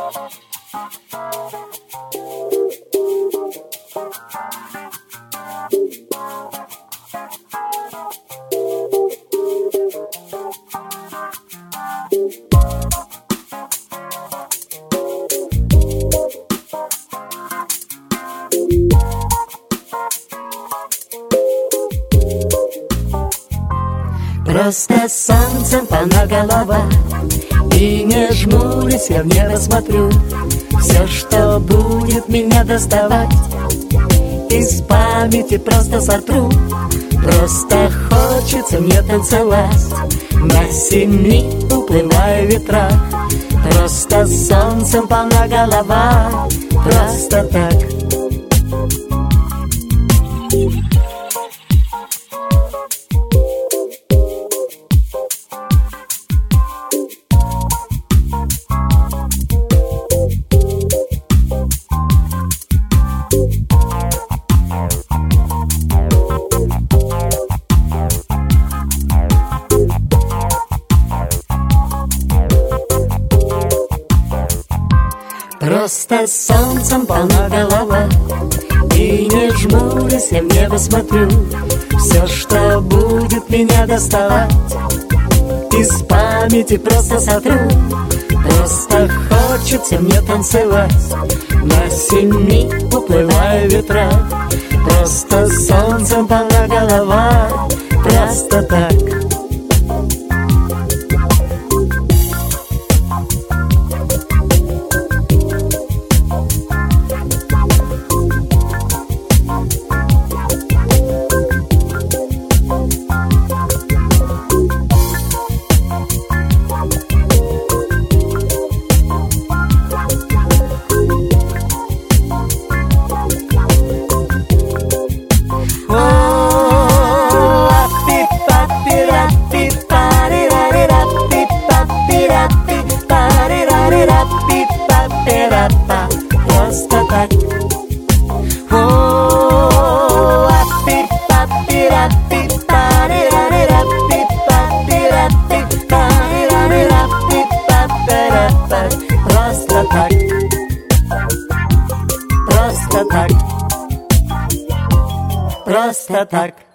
Просто солнцем полна голова, и не жмурясь я в небо смотрю. Все, что будет меня доставать, из памяти просто сотру. Просто хочется мне танцевать на 7 уплывая ветра. Просто солнцем полна голова, просто так. Просто солнцем полна голова, и не жмурясь я в небо смотрю. Все, что будет меня доставать, из памяти просто сотру. Просто хочется мне танцевать на 7 уплывая ветра. Просто солнцем полна голова, просто так. Просто так. Просто так. Просто так. Просто так.